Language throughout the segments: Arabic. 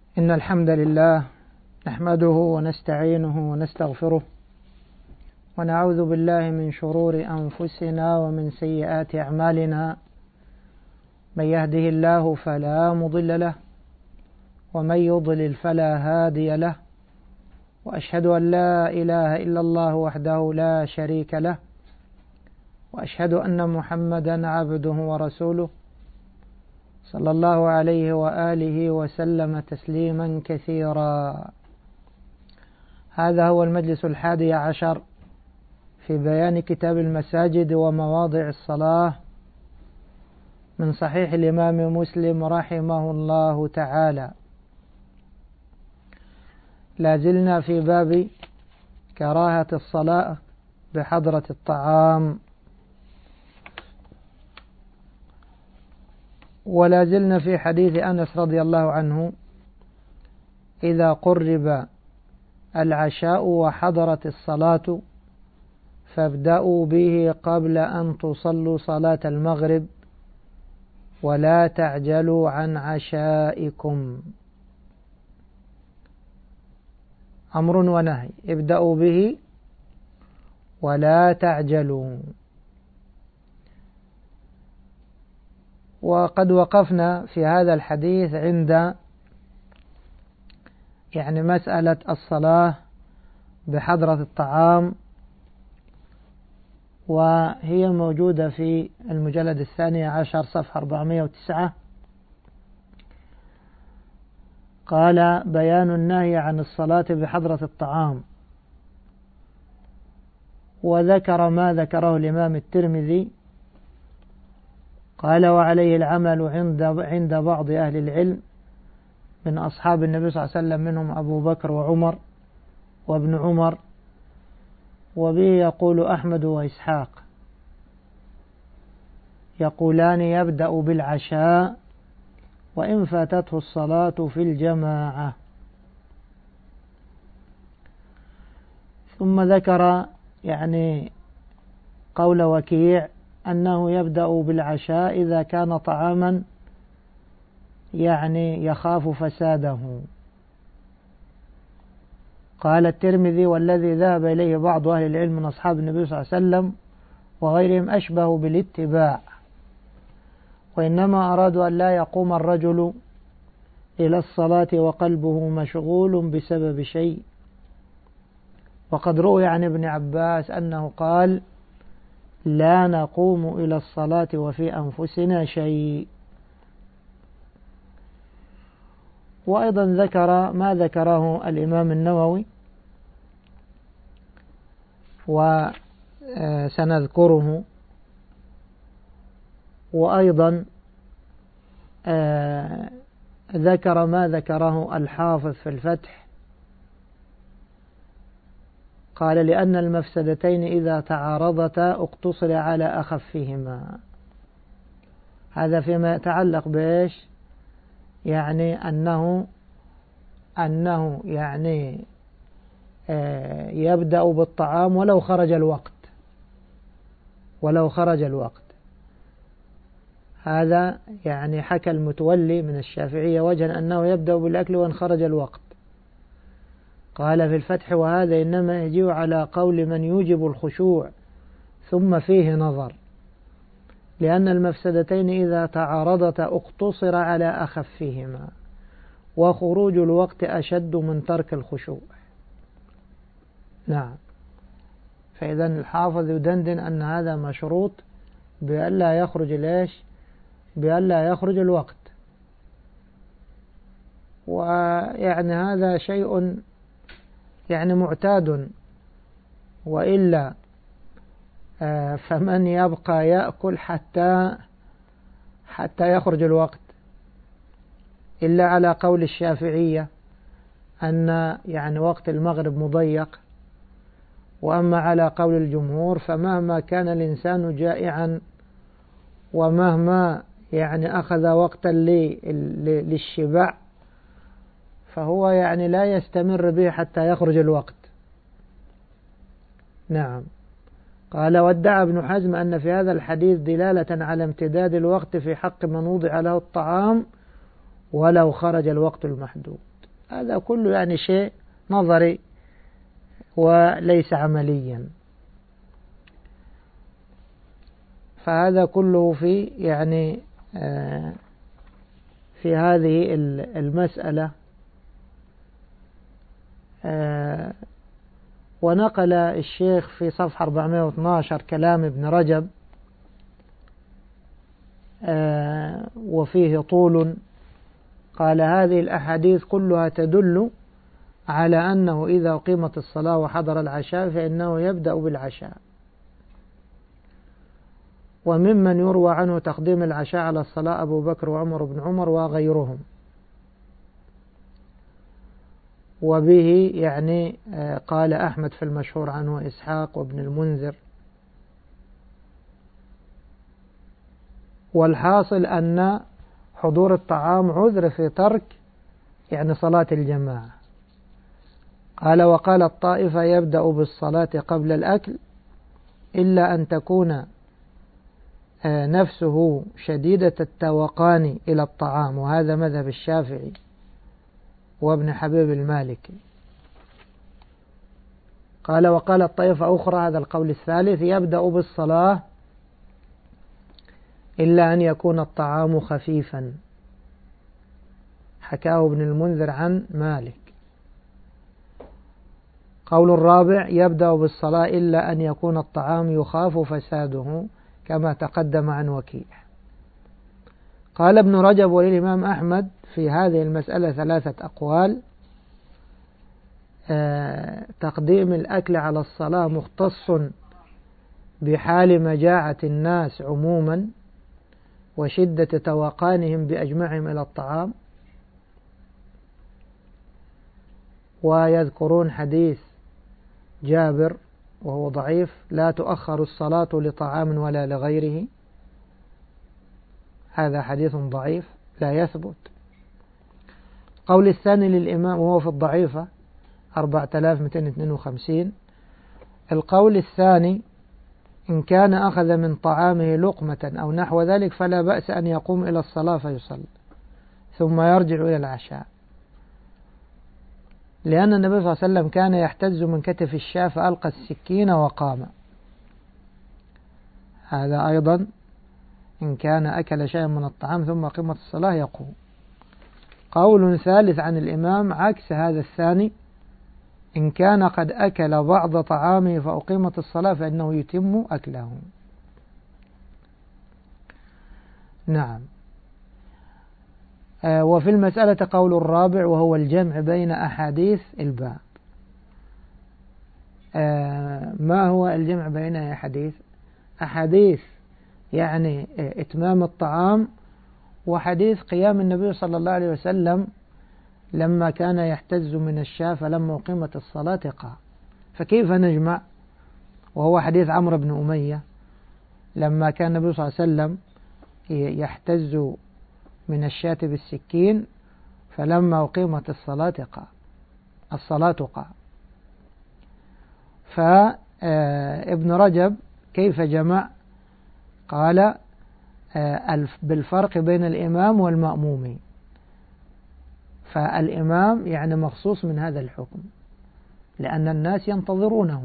إن الحمد لله نحمده ونستعينه ونستغفره ونعوذ بالله من شرور أنفسنا ومن سيئات أعمالنا. من يهده الله فلا مضل له ومن يضلل فلا هادي له، وأشهد أن لا إله إلا الله وحده لا شريك له، وأشهد أن محمدا عبده ورسوله صلى الله عليه وآله وسلم تسليما كثيرا. هذا هو المجلس 11 في بيان كتاب المساجد ومواضع الصلاة من صحيح الإمام مسلم رحمه الله تعالى. لازلنا في باب كراهة الصلاة بحضرة الطعام، ولازلنا في حديث أنس رضي الله عنه: إذا قرب العشاء وحضرت الصلاة فابدأوا به قبل أن تصلوا صلاة المغرب ولا تعجلوا عن عشائكم. أمر ونهي: ابدأوا به ولا تعجلوا. وقد وقفنا في هذا الحديث عند مسألة الصلاة بحضرة الطعام، وهي موجودة في المجلد 12 صفحة 409. قال: بيان النهي عن الصلاة بحضرة الطعام. وذكر ما ذكره الإمام الترمذي، قال: وعليه العمل عند بعض أهل العلم من أصحاب النبي صلى الله عليه وسلم، منهم أبو بكر وعمر وابن عمر، وبه يقول أحمد وإسحاق، يقولان: يبدأ بالعشاء وإن فاتته الصلاة في الجماعة. ثم ذكر قول وكيع أنه يبدأ بالعشاء إذا كان طعاما يخاف فساده. قال الترمذي: والذي ذهب إليه بعض أهل العلم من أصحاب النبي صلى الله عليه وسلم وغيرهم أشبه بالاتباع، وإنما أرادوا أن لا يقوم الرجل إلى الصلاة وقلبه مشغول بسبب شيء. وقد روي عن ابن عباس أنه قال: لا نقوم إلى الصلاة وفي أنفسنا شيء. وأيضا ذكر ما ذكره الإمام النووي وسنذكره، وأيضا ذكر ما ذكره الحافظ في الفتح. قال: لأن المفسدتين إذا تعارضتا اقتصر على أخفهما. هذا فيما يتعلق بإيش؟ أنه يبدأ بالطعام ولو خرج الوقت. هذا حكى المتولي من الشافعية وجها أنه يبدأ بالأكل وإن خرج الوقت. قال في الفتح: وهذا إنما يجيء على قول من يوجب الخشوع، ثم فيه نظر، لأن المفسدتين إذا تعارضتا اقتصر على أخفهما، وخروج الوقت أشد من ترك الخشوع. نعم. فإذا الحافظ يدندن أن هذا مشروط بألا يخرج الوقت. هذا شيء معتاد، وإلا فمن يبقى يأكل حتى يخرج الوقت، إلا على قول الشافعية أن وقت المغرب مضيق. وأما على قول الجمهور فمهما كان الإنسان جائعا ومهما أخذ وقتا للشبع فهو لا يستمر به حتى يخرج الوقت. نعم. قال: وادعى ابن حزم أن في هذا الحديث دلالة على امتداد الوقت في حق من وضع له الطعام ولو خرج الوقت المحدود. هذا كله يعني شيء نظري وليس عمليا. فهذا كله في يعني في هذه المسألة. ونقل الشيخ في صفحة 412 كلام ابن رجب وفيه طول. قال: هذه الأحاديث كلها تدل على أنه إذا أقيمت الصلاة وحضر العشاء فإنه يبدأ بالعشاء. وممن يروى عنه تقديم العشاء على الصلاة أبو بكر وعمر بن عمر وغيرهم. وبه يعني قال أحمد في المشهور عنه إسحاق وابن المنذر. والحاصل أن حضور الطعام عذر في ترك يعني صلاة الجماعة. قال: وقال الطائفة يبدأ بالصلاة قبل الأكل إلا أن تكون نفسه شديدة التوقان إلى الطعام، وهذا مذهب الشافعي وابن حبيب المالكي. قال: وقال الطائفة أخرى، هذا القول الثالث، يبدأ بالصلاة إلا أن يكون الطعام خفيفا، حكاه ابن المنذر عن مالك. قول الرابع: يبدأ بالصلاة إلا أن يكون الطعام يخاف فساده، كما تقدم عن وكيع. قال ابن رجب: وللإمام أحمد في هذه المسألة 3 أقوال. تقديم الأكل على الصلاة مختص بحال مجاعة الناس عموما وشدة توقانهم بأجمعهم إلى الطعام. ويذكرون حديث جابر وهو ضعيف: لا تؤخر الصلاة لطعام ولا لغيره. هذا حديث ضعيف لا يثبت. القول الثاني للإمام وهو في الضعيفة 4252. القول الثاني: إن كان أخذ من طعامه لقمة أو نحو ذلك فلا بأس أن يقوم إلى الصلاة فيصلي ثم يرجع إلى العشاء، لأن النبي صلى الله عليه وسلم كان يحتز من كتف الشاة فألقى السكين وقام. هذا أيضا إن كان أكل شيئا من الطعام ثم قامت الصلاة يقوم. قول ثالث عن الإمام عكس هذا الثاني: إن كان قد أكل بعض طعامه فأقيمت الصلاة فإنه يتم أكله. نعم. وفي المسألة قول الرابع وهو الجمع بين أحاديث الباب. ما هو الجمع بين أحاديث يعني إتمام الطعام، وحديث قيام النبي صلى الله عليه وسلم لما كان يحتز من الشاة فلما أقيمت الصلاة قام. فكيف نجمع؟ وهو حديث عمرو بن أمية لما كان النبي صلى الله عليه وسلم يحتز من الشاة بالسكين فلما أقيمت الصلاة قام. فابن رجب كيف جمع؟ قال: بالفرق بين الإمام والمأموم. فالإمام يعني مخصوص من هذا الحكم لأن الناس ينتظرونه،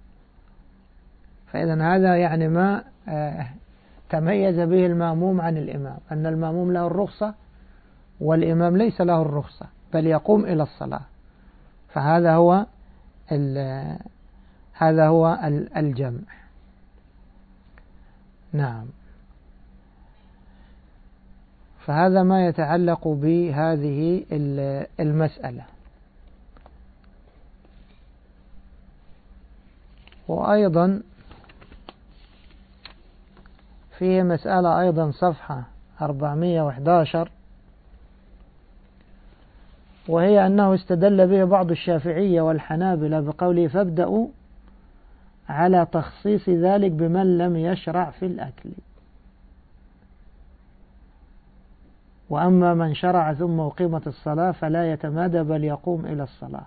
فإذا هذا يعني ما تميز به المأموم عن الإمام، أن المأموم له الرخصة والإمام ليس له الرخصة بل يقوم إلى الصلاة. فهذا هو الجمع. نعم. فهذا ما يتعلق بهذه المسألة. وأيضا فيه مسألة أيضا صفحة 411، وهي أنه استدل به بعض الشافعية والحنابلة بقوله: فابدأوا على تخصيص ذلك بمن لم يشرع في الأكل، وأما من شرع ثم أقيمت الصلاة فلا يتمادى بل يقوم إلى الصلاة.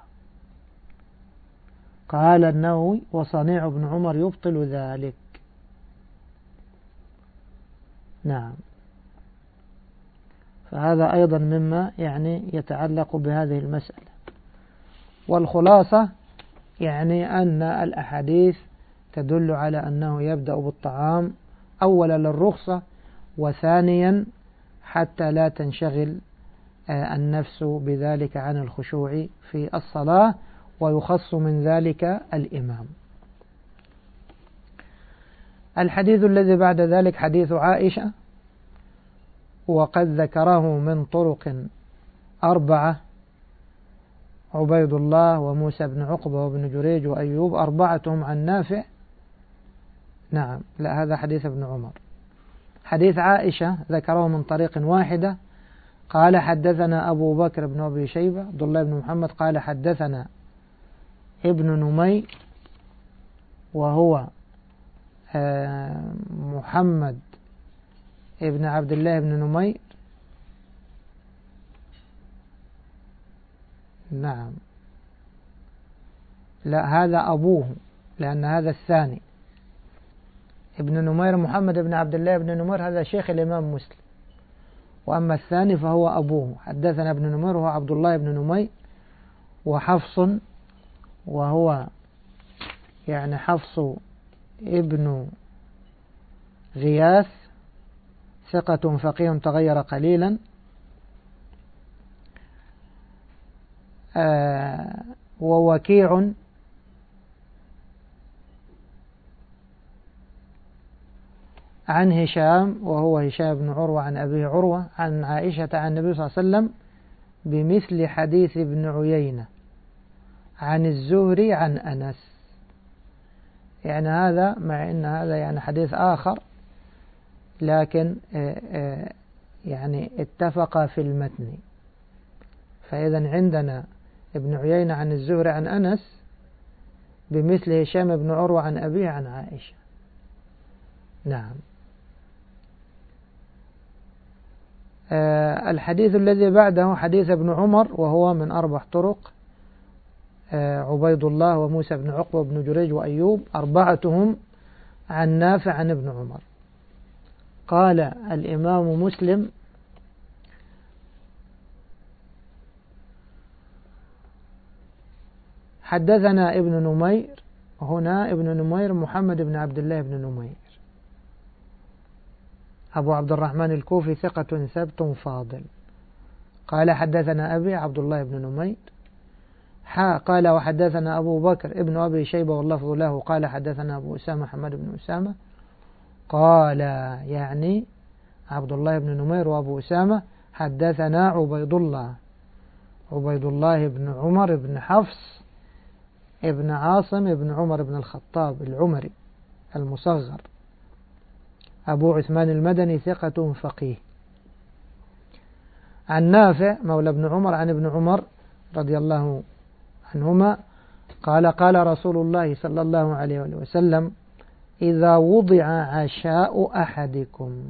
قال النووي: وصنيع ابن عمر يبطل ذلك. نعم. فهذا أيضا مما يعني يتعلق بهذه المسألة. والخلاصة يعني أن الأحاديث تدل على أنه يبدأ بالطعام أولا للرخصة، وثانيا حتى لا تنشغل النفس بذلك عن الخشوع في الصلاة، ويخص من ذلك الإمام. الحديث الذي بعد ذلك حديث عائشة، وقد ذكره من طرق 4: عبيد الله وموسى بن عقبة وابن جريج وأيوب، 4 عن نافع. نعم، لا، هذا حديث ابن عمر. حديث عائشة ذكره من طريق واحدة، قال حدثنا أبو بكر بن أبي شيبة عبد الله بن محمد قال حدثنا ابن نمي وهو محمد ابن عبد الله بن نمير. نعم، لا، هذا أبوه، لأن هذا الثاني ابن نمير محمد بن عبد الله بن نمير، هذا شيخ الإمام مسلم، وأما الثاني فهو أبوه. حدثنا ابن نمير وهو عبد الله بن نمير، وحفص وهو يعني حفص ابن غياث ثقة فقيه تغير قليلا، ووكيع عن هشام وهو هشام بن عروة عن أبيه عروة عن عائشة عن النبي صلى الله عليه وسلم بمثل حديث ابن عيينة عن الزهري عن أنس. يعني هذا مع أن هذا يعني حديث آخر، لكن يعني اتفق في المتن. فإذا عندنا ابن عيينة عن الزهري عن أنس بمثل هشام بن عروة عن أبيه عن عائشة. نعم. الحديث الذي بعده حديث ابن عمر وهو من 4 طرق: عبيد الله وموسى بن عقبة وابن جريج وأيوب، 4 عن نافع عن ابن عمر. قال الإمام مسلم: حدثنا ابن نمير. هنا ابن نمير محمد بن عبد الله بن نمير أبو عبد الرحمن الكوفي ثقة ثبت فاضل. قال حدثنا أبي عبد الله بن نمير. قال وحدثنا أبو بكر ابن أبي شيبة واللفظ له. قال حدثنا أبو أسامة حماد بن أسامة. قال يعني عبد الله بن نمير وأبو أسامة حدثنا عبيد الله بن عمر بن حفص ابن عاصم ابن عمر بن الخطاب العمري المصغر أبو عثمان المدني ثقة فقيه، عن نافع مولى ابن عمر عن ابن عمر رضي الله عنهما قال قال رسول الله صلى الله عليه وسلم: إذا وضع عشاء أحدكم.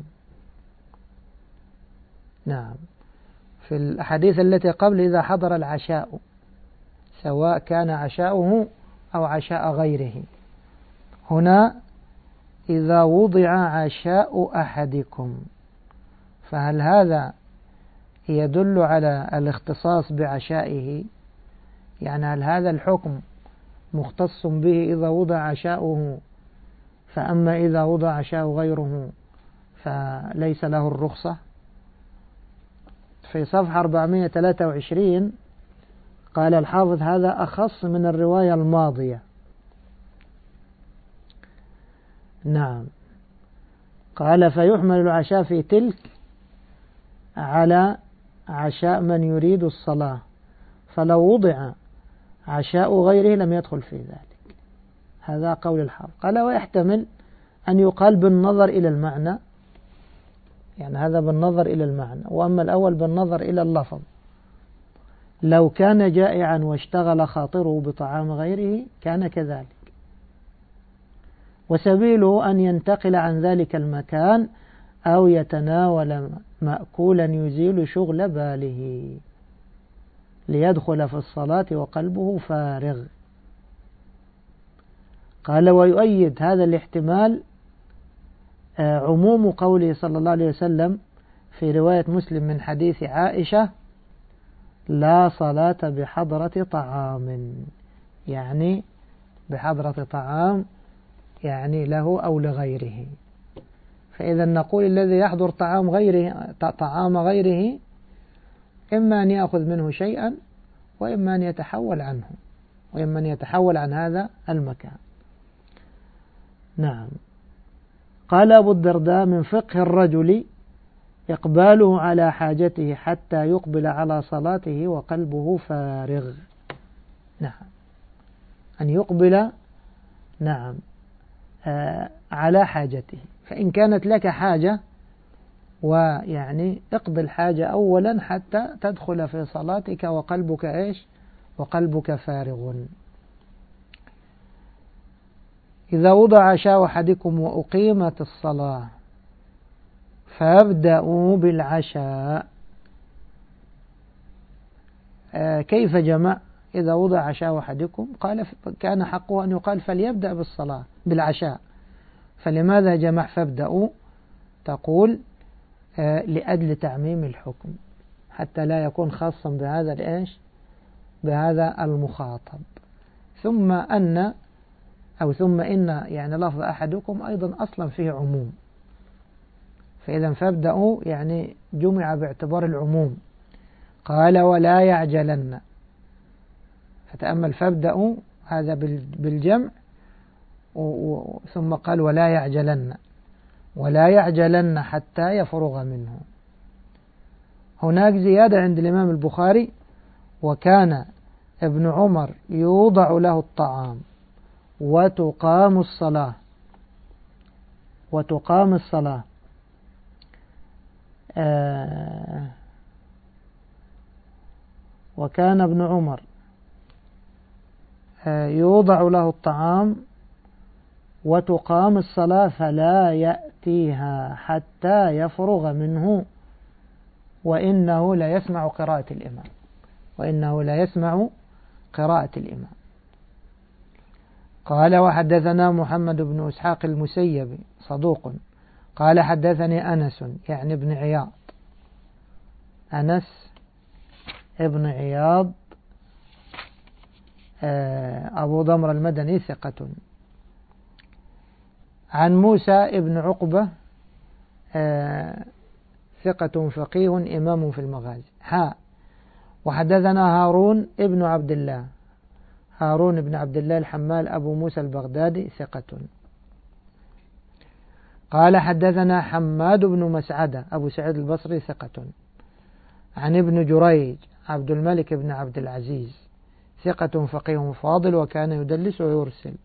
نعم، في الأحاديث التي قبل إذا حضر العشاء، سواء كان عشاؤه أو عشاء غيره. هنا إذا وضع عشاء أحدكم، فهل هذا يدل على الاختصاص بعشائه؟ يعني هل هذا الحكم مختص به إذا وضع عشاؤه، فأما إذا وضع عشاء غيره فليس له الرخصة؟ في صفحة 423 قال الحافظ: هذا أخص من الرواية الماضية. نعم، قال: فيحمل العشاء في تلك على عشاء من يريد الصلاة، فلو وضع عشاء غيره لم يدخل في ذلك. هذا قول الحافظ. قال: ويحتمل أن يقال بالنظر إلى المعنى، يعني هذا بالنظر إلى المعنى، وأما الأول بالنظر إلى اللفظ. لو كان جائعا واشتغل خاطره بطعام غيره كان كذلك، وسبيله أن ينتقل عن ذلك المكان أو يتناول مأكولا يزيل شغل باله ليدخل في الصلاة وقلبه فارغ. قال: ويؤيد هذا الاحتمال عموم قوله صلى الله عليه وسلم: في رواية مسلم من حديث عائشة: لا صلاة بحضرة طعام، يعني بحضرة طعام يعني له أو لغيره. فإذا نقول الذي يحضر طعام غيره إما أن يأخذ منه شيئا، وإما أن يتحول عنه، وإما أن يتحول عن هذا المكان. نعم. قال أبو الدرداء: من فقه الرجل إقباله على حاجته حتى يقبل على صلاته وقلبه فارغ. نعم، أن يقبل نعم على حاجته. فإن كانت لك حاجة، ويعني اقضي الحاجة أولا حتى تدخل في صلاتك وقلبك إيش؟ وقلبك فارغ. إذا وضع عشاء أحدكم وأقيمت الصلاة فابدأوا بالعشاء. كيف جمع؟ إذا وضع عشاء أحدكم قال كان حقه أن يقال فليبدأ بالصلاة بالعشاء، فلماذا جمع فابدأوا؟ تقول لأجل تعميم الحكم، حتى لا يكون خاصا بهذا الإيش؟ بهذا المخاطب. ثم إن يعني لفظ أحدكم أيضا أصلا فيه عموم، فإذا فابدأوا يعني جمع باعتبار العموم. قال ولا يعجلن، فتأمل فابدأوا هذا بالجمع، ثم قال ولا يعجلن حتى يفرغ منه. هناك زيادة عند الإمام البخاري: وكان ابن عمر يوضع له الطعام وتقام الصلاة. وكان ابن عمر يوضع له الطعام وتقام الصلاة فلا يأتيها حتى يفرغ منه وإنه لا يسمع قراءة الإمام. قال وحدثنا محمد بن إسحاق المسيبي صدوق قال حدثني أنس يعني ابن عياض، أنس ابن عياض أبو ضمر المدني ثقة، عن موسى ابن عقبة ثقة فقيه إمام في المغازي. وحدثنا هارون ابن عبد الله الحمال أبو موسى البغدادي ثقة. قال حدثنا حماد بن مسعدة أبو سعيد البصري ثقة، عن ابن جريج عبد الملك بن عبد العزيز ثقة فقيه فاضل وكان يدلس ويرسل.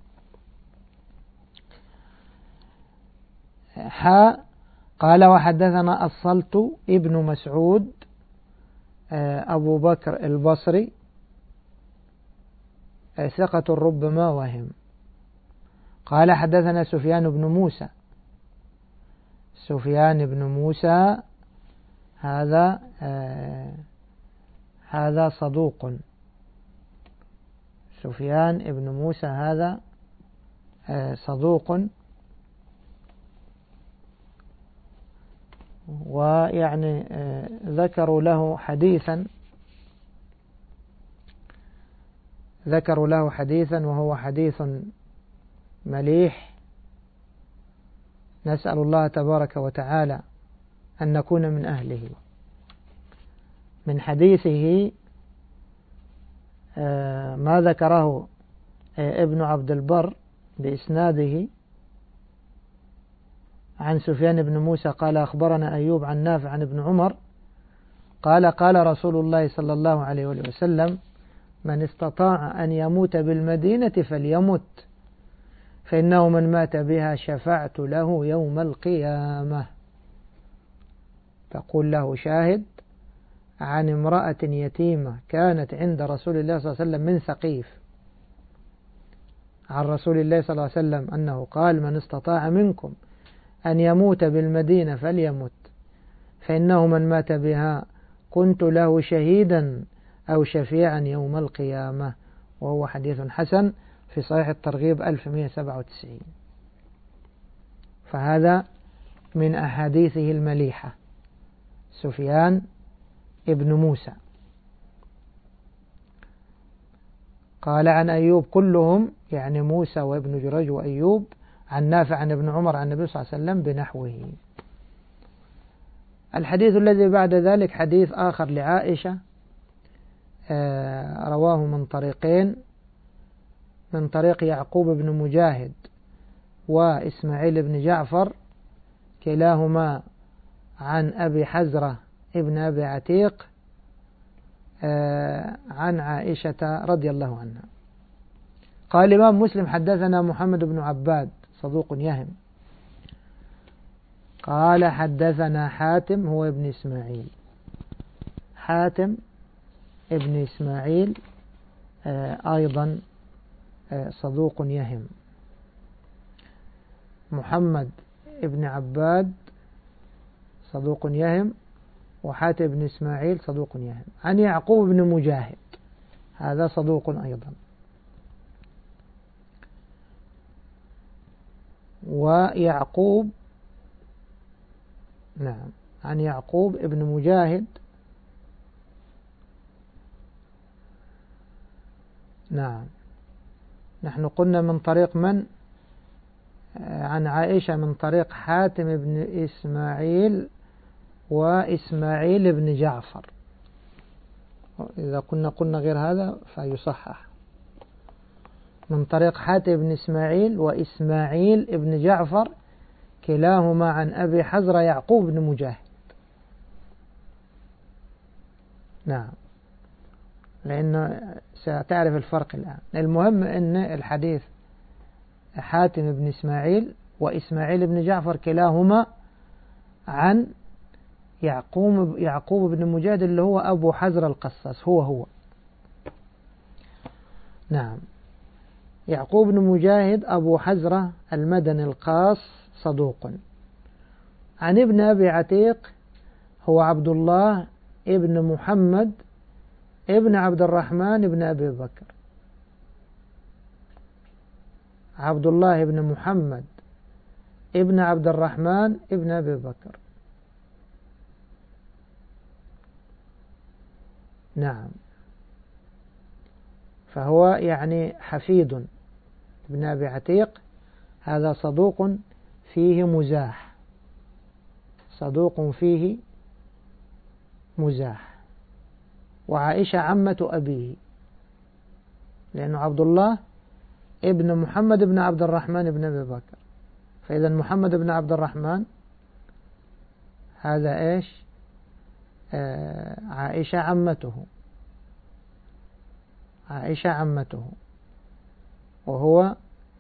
قال وحدثنا الصلت ابن مسعود أبو بكر البصري ثقة ربما وهم. قال حدثنا سفيان بن موسى هذا صدوق. سفيان بن موسى هذا صدوق، ويعني ذكروا له حديثا وهو حديث مليح. نسأل الله تبارك وتعالى أن نكون من أهله. من حديثه ما ذكره ابن عبد البر بإسناده عن سفيان بن موسى قال أخبرنا أيوب عن نافع عن ابن عمر قال رسول الله صلى الله عليه وسلم: من استطاع أن يموت بالمدينة فليمت، فإنه من مات بها شفعت له يوم القيامة. تقول له شاهد عن امرأة يتيمة كانت عند رسول الله صلى الله عليه وسلم من ثقيف، عن رسول الله صلى الله عليه وسلم أنه قال: من استطاع منكم أن يموت بالمدينة فليمت، فإنه من مات بها كنت له شهيدا أو شفيعا يوم القيامة. وهو حديث حسن في صحيح الترغيب 1197. فهذا من أحاديثه المليحة سفيان ابن موسى. قال عن أيوب كلهم، يعني موسى وابن جريج وأيوب، عن نافع عن ابن عمر عن النبي صلى الله عليه وسلم بنحوه. الحديث الذي بعد ذلك حديث آخر لعائشة، رواه من طريقين، من طريق يعقوب بن مجاهد وإسماعيل بن جعفر، كلاهما عن أبي حزرة ابن أبي عتيق عن عائشة رضي الله عنها. قال الإمام مسلم حدثنا محمد بن عباد صدوق يهم. قال حدثنا حاتم هو ابن إسماعيل، حاتم ابن إسماعيل أيضا صدوق يهم. محمد ابن عباد صدوق يهم، وحاتم بن إسماعيل صدوق يهم. عن يعقوب بن مجاهد، هذا صدوق أيضا. ويعقوب، نعم، عن يعقوب ابن مجاهد، نعم، نحن قلنا من طريق من؟ عن عائشة من طريق حاتم بن إسماعيل وإسماعيل بن جعفر. إذا قلنا غير هذا فيصحح. من طريق حاتم بن إسماعيل وإسماعيل بن جعفر، كلاهما عن أبي حزرة يعقوب بن مجاهد. نعم، لأنه ستعرف الفرق الآن. المهم أن الحديث حاتم بن إسماعيل وإسماعيل بن جعفر كلاهما عن يعقوب بن مجاهد اللي هو أبو حزرة القصاص، هو. نعم، يعقوب بن مجاهد أبو حزرة المدني القاص صدوق. عن ابن أبي عتيق هو عبد الله ابن محمد ابن عبد الرحمن ابن أبي بكر، عبد الله ابن محمد ابن عبد الرحمن ابن أبي بكر. نعم، فهو يعني حفيد ابن أبي عتيق، هذا صدوق فيه مزاح، صدوق فيه مزاح. وعائشة عمة أبيه، لأنه عبد الله ابن محمد ابن عبد الرحمن ابن أبي بكر، فإذا محمد ابن عبد الرحمن هذا إيش؟ عائشة عمته، عائشة عمته، وهو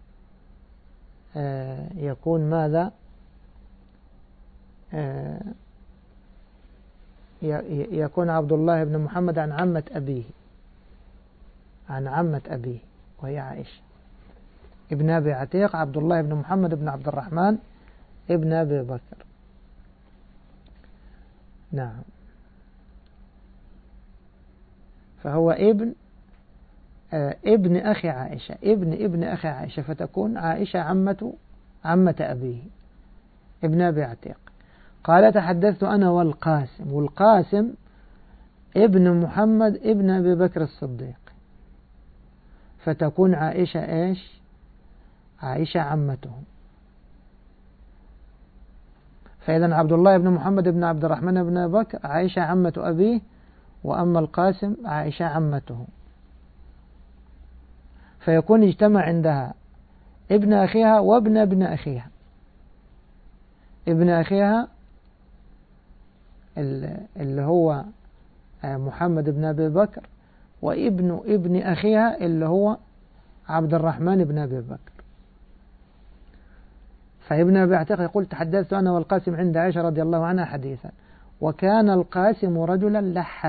يكون ماذا؟ يكون عبد الله بن محمد عن عمة أبيه، عن عمة أبيه وهي عائشة. ابن أبي عتيق عبد الله بن محمد بن عبد الرحمن ابن أبي بكر. نعم، فهو ابن أخي عائشة، ابن أخي عائشة، فتكون عائشة عمة أبيه ابن أبي عتيق. قال تحدثت أنا والقاسم، والقاسم ابن محمد ابن أبي بكر الصديق، فتكون عائشة إيش؟ عائشة عمته. فإذا عبد الله بن محمد بن عبد الرحمن بن أبي بكر عائشة عمة أبيه، وأما القاسم عائشة عمته، فيكون اجتمع عندها ابن أخيها وابن ابن أخيها. ابن أخيها اللي هو محمد بن أبي بكر، وابن ابن أخيها اللي هو عبد الرحمن بن أبي بكر. فابن أبي عتيق يقول تحدثت أنا والقاسم عند عائشة رضي الله عنها حديثا، وكان القاسم رجلا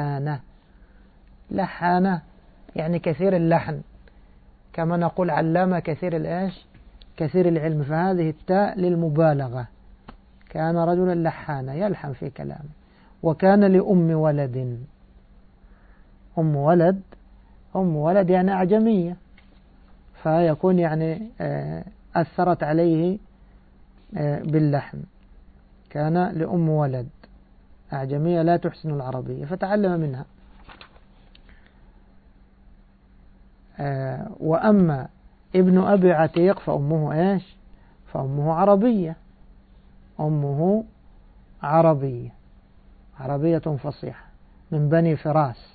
لحانة يعني كثير اللحن، كما نقول علامة كثير الإيش؟ كثير العلم، فهذه التاء للمبالغة. كان رجلا لحانا يلحن في كلامه. وكان لأم ولد، أم ولد يعني أعجمية، فيكون يعني أثرت عليه باللحن. كان لأم ولد أعجمية لا تحسن العربية فتعلم منها. وأما ابن أبي عتيق فأمه إيش؟ فأمه عربية، أمه عربية فصيحة من بني فراس،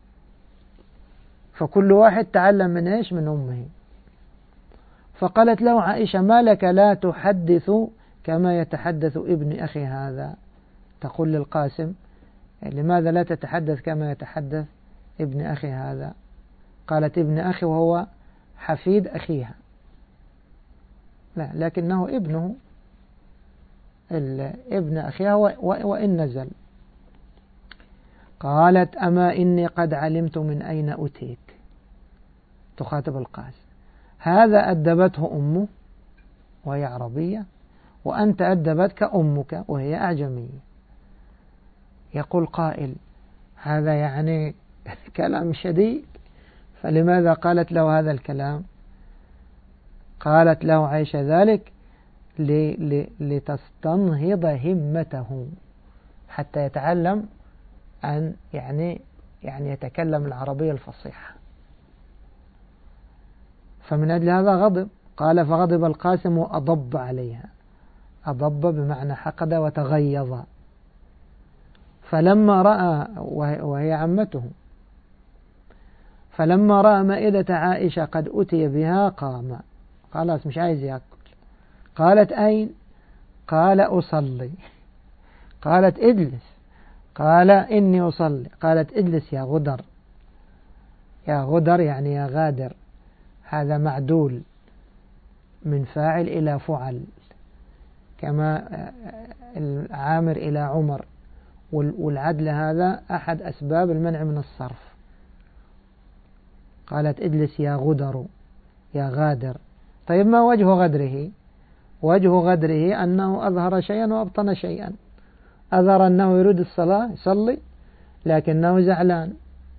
فكل واحد تعلم من إيش؟ من أمه. فقالت له عائشة: ما لك لا تحدث كما يتحدث ابن أخي هذا؟ تقول للقاسم: لماذا لا تتحدث كما يتحدث ابن أخي هذا؟ قالت: ابن أخي وهو حفيد أخيها، لا لكنه ابنه، ابن أخيها وإن نزل. قالت: أما إني قد علمت من أين أتيت، تخاطب القاسم، هذا أدبته أمه وهي عربية، وأنت أدبتك أمك وهي أعجمية. يقول قائل: هذا يعني كلام شديد، فلماذا قالت له هذا الكلام؟ قالت له عائشة ذلك لتستنهض همته حتى يتعلم أن يعني يتكلم العربية الفصيحة. فمن أجل هذا غضب. قال: فغضب القاسم وأضب عليها، أضب بمعنى حقد وتغيظ. فلما رأى، وهي عمته، فلما رأى مائدة عائشة قد أتي بها قام، خلاص مش عايز يأكل. قالت: أين؟ قال: أصلي. قالت: اجلس. قال: إني أصلي. قالت: اجلس يا غدر. يا غدر يعني يا غادر، هذا معدول من فاعل إلى فعل، كما العامر إلى عمر، والعدل هذا أحد أسباب المنع من الصرف. قالت: اجلس يا غدر يا غادر. طيب ما وجه غدره؟ وجه غدره أنه أظهر شيئا وأبطن شيئا. أظهر أنه يريد الصلاة يصلي لكنه زعلان،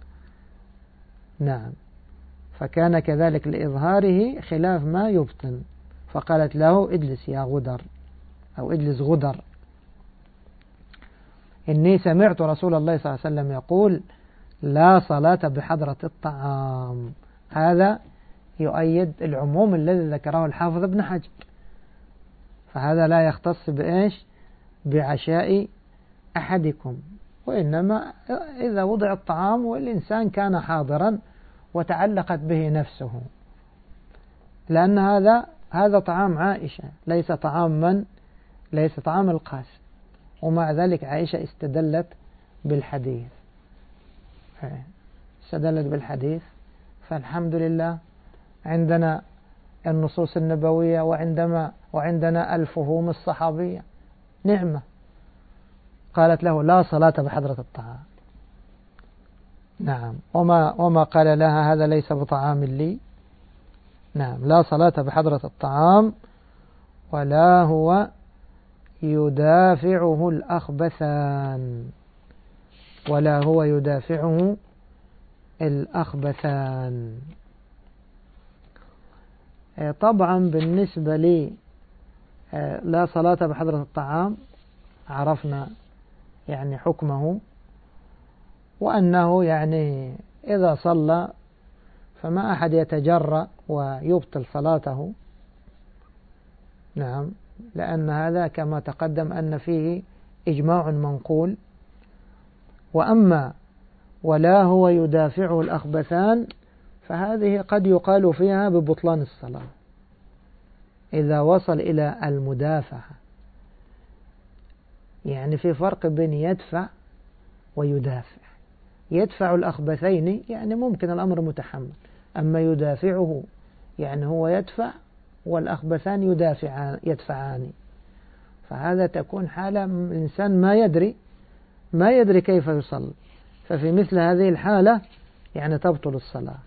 نعم، فكان كذلك لإظهاره خلاف ما يبطن. فقالت له: اجلس يا غدر أو اجلس غدر. إني سمعت رسول الله صلى الله عليه وسلم يقول: لا صلاة بحضرة الطعام. هذا يؤيد العموم الذي ذكره الحافظ ابن حجر، فهذا لا يختص بإيش؟ بعشاء أحدكم، وإنما إذا وضع الطعام والإنسان كان حاضرا وتعلقت به نفسه، لأن هذا طعام عائشة ليس طعام من؟ ليس طعام القاسم. ومع ذلك عائشة استدلت بالحديث، فالحمد لله عندنا النصوص النبوية وعندنا الفهوم الصحابية، نعمة. قالت له: لا صلاة بحضرة الطعام. نعم، وما قال لها: هذا ليس بطعام لي. نعم، لا صلاة بحضرة الطعام ولا هو يدافعه الأخبثان، ولا هو يدافعه الأخبثان. طبعا بالنسبة لي لا صلاة بحضرة الطعام عرفنا يعني حكمه، وأنه يعني إذا صلى فما أحد يتجرأ ويبطل صلاته، نعم، لأن هذا كما تقدم أن فيه إجماع منقول. وأما ولا هو يدافعه الأخبثان فهذه قد يقال فيها ببطلان الصلاة إذا وصل إلى المدافعة، يعني في فرق بين يدفع ويدافع. يدفع الأخبثين يعني ممكن الأمر متحمل، أما يدافعه يعني هو يدفع والأخبثان يدفعان، فهذا تكون حالة إنسان ما يدري كيف يصلي، ففي مثل هذه الحالة يعني تبطل الصلاة.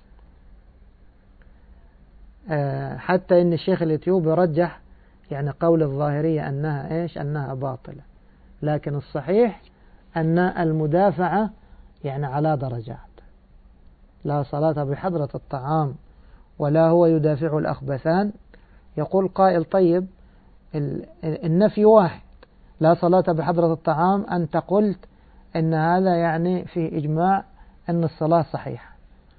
حتى إن الشيخ الإثيوبي رجح يعني قول الظاهرية أنها باطلة، لكن الصحيح أن المدافعة يعني على درجات. لا صلاة بحضرة الطعام ولا هو يدافع الأخبثان. يقول قائل: طيب النفي واحد، لا صلاة بحضرة الطعام أنت قلت إن هذا يعني في إجماع أن الصلاة صحيحة،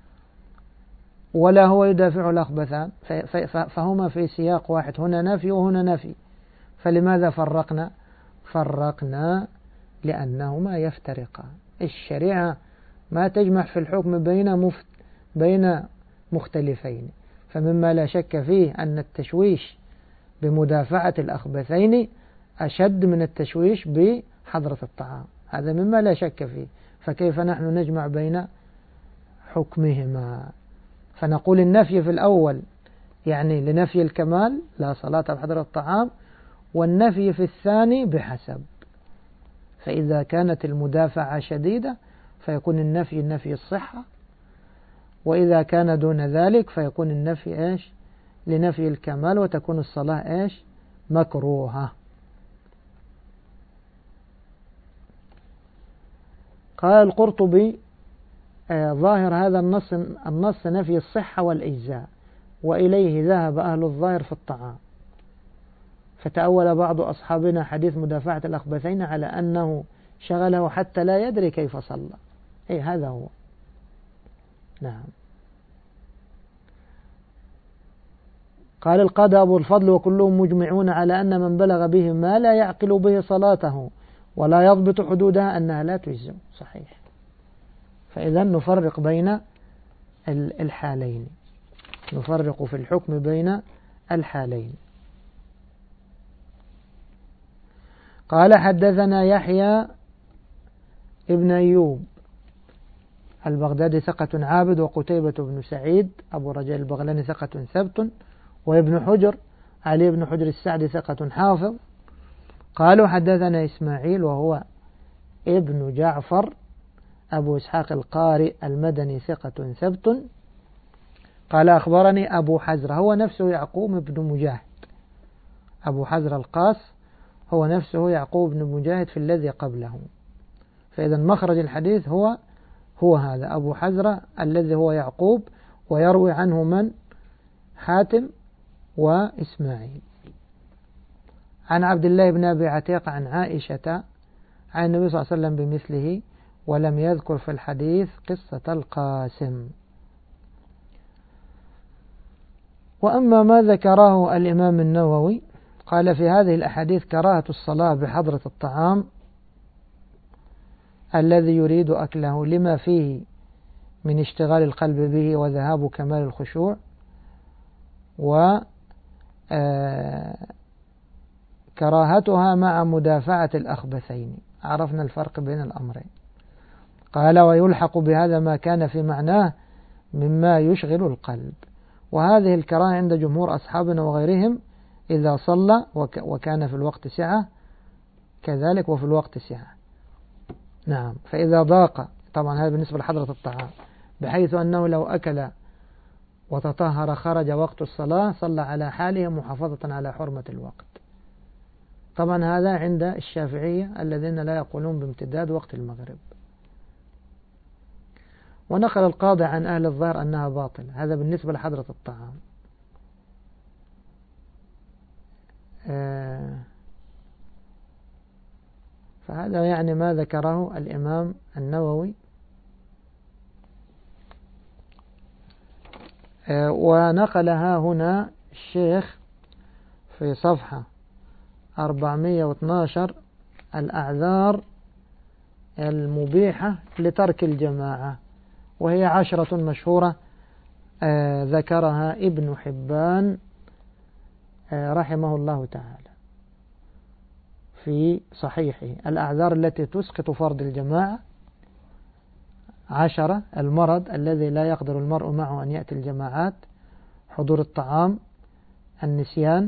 ولا هو يدافع الأخبثان، فهما في سياق واحد، هنا نفي وهنا نفي. فلماذا فرقنا لأنهما يفترقان. الشريعة ما تجمع في الحكم بين مختلفين. فمما لا شك فيه أن التشويش بمدافعة الأخبثين أشد من التشويش بحضرة الطعام، هذا مما لا شك فيه. فكيف نحن نجمع بين حكمهما؟ فنقول النفي في الأول يعني لنفي الكمال لا صلاة بحضرة الطعام، والنفي في الثاني بحسب. فإذا كانت المدافعة شديدة فيكون النفي نفي الصحة، وإذا كان دون ذلك فيكون النفي لنفي الكمال، وتكون الصلاة مكروهة. قال القرطبي ظاهر هذا النص نفي الصحة والإجزاء، وإليه ذهب أهل الظاهر في الطعام. فتأول بعض أصحابنا حديث مدافعة الأخبثين على أنه شغله حتى لا يدري كيف صلى. هذا هو. نعم. قال القاضي أبو الفضل وكلهم مجمعون على أن من بلغ به ما لا يعقل به صلاته ولا يضبط حدودها أنها لا تجزم. صحيح. فإذا نفرق بين الحالين، نفرق في الحكم بين الحالين. قال حدثنا يحيى ابن أيوب البغدادي ثقة عابد، وقتيبة بن سعيد أبو رجاء البغلاني ثقة ثبت، وابن حجر علي بن حجر السعدي ثقة حافظ. قالوا حدثنا إسماعيل وهو ابن جعفر أبو إسحاق القارئ المدني ثقة ثبت. قال أخبرني أبو حزرة هو نفسه يعقوب بن مجاهد، أبو حزرة القاس هو نفسه يعقوب بن مجاهد في الذي قبله. فإذا مخرج الحديث هو هذا أبو حزرة الذي هو يعقوب، ويروي عنه من؟ حاتم وإسماعيل. عن عبد الله بن أبي عتيق عن عائشة عن النبي صلى الله عليه وسلم بمثله، ولم يذكر في الحديث قصة القاسم. وأما ما ذكره الإمام النووي قال في هذه الأحاديث كراهة الصلاة بحضرة الطعام الذي يريد أكله لما فيه من اشتغال القلب به وذهاب كمال الخشوع، وكراهتها مع مدافعة الأخبثين. عرفنا الفرق بين الأمرين. قال ويلحق بهذا ما كان في معناه مما يشغل القلب، وهذه الكراهة عند جمهور أصحابنا وغيرهم إذا صلى وكان في الوقت سعة كذلك وفي الوقت سعة. نعم. فإذا ضاق، طبعا هذا بالنسبة لحضرة الطعام، بحيث أنه لو أكل وتطهر خرج وقت الصلاة صلى على حاله محافظة على حرمة الوقت. طبعا هذا عند الشافعية الذين لا يقولون بامتداد وقت المغرب. ونقل القاضي عن أهل الظاهر أنها باطلة. هذا بالنسبة لحضرة الطعام. فهذا يعني ما ذكره الإمام النووي. ونقلها هنا الشيخ في صفحة 412 الأعذار المبيحة لترك الجماعة، وهي 10 مشهورة ذكرها ابن حبان رحمه الله تعالى في صحيحه. الأعذار التي تسقط فرض الجماعة 10: المرض الذي لا يقدر المرء معه أن يأتي الجماعات، حضور الطعام، النسيان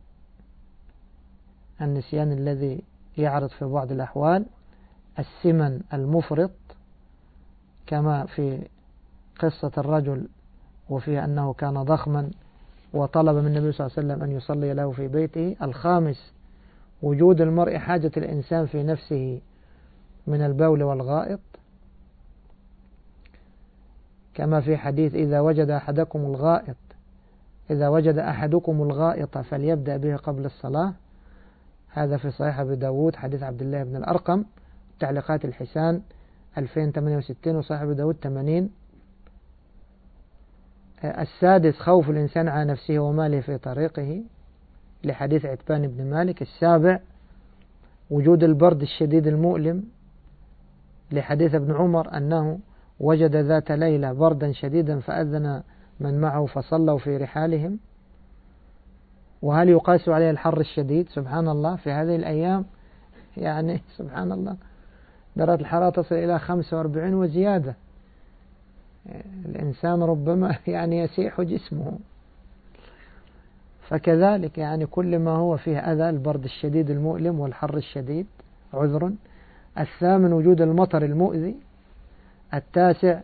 الذي يعرض في بعض الأحوال، السمن المفرط كما في قصة الرجل وفي أنه كان ضخما وطلب من النبي صلى الله عليه وسلم أن يصلي له في بيته. الخامس وجود المرء حاجة الإنسان في نفسه من البول والغائط، كما في حديث إذا وجد أحدكم الغائط فليبدأ به قبل الصلاة. هذا في صحيح أبي داود حديث عبد الله بن الأرقم، تعليقات الحسان 2068، وصحيح أبي داود 80. السادس خوف الإنسان على نفسه وماله في طريقه لحديث عتبان بن مالك. السابع وجود البرد الشديد المؤلم لحديث ابن عمر أنه وجد ذات ليلة بردا شديدا فأذن من معه فصلوا في رحالهم. وهل يقاس عليه الحر الشديد؟ سبحان الله في هذه الأيام يعني سبحان الله درجة الحرارة تصل إلى 45 وزيادة، الإنسان ربما يعني يسيح جسمه. فكذلك يعني كل ما هو فيه أذى، البرد الشديد المؤلم والحر الشديد عذر. الثامن وجود المطر المؤذي. التاسع